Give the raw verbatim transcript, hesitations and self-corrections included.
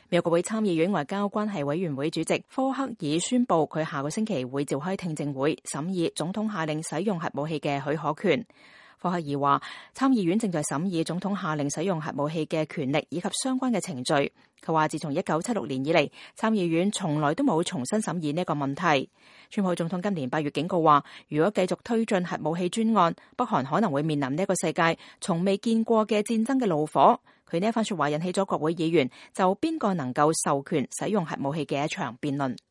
美國國會參議院外交關係委員會主席科克爾宣布，佢下個星期會召開聽證會審議總統下令使用核武器嘅許可權。科克爾話，參議院正在審議總統下令使用核武器嘅權力以及相關嘅程序。佢話，自從一九七六年以嚟，參議院從來都冇重新審議呢個問題。川普總統今年八月警告話，如果繼續推進核武器專案，北韓可能會面臨呢個世界從未見過嘅戰爭嘅怒火。佢呢一番說話引起咗國會議員就邊個能夠授權使用核武器嘅一場辯論。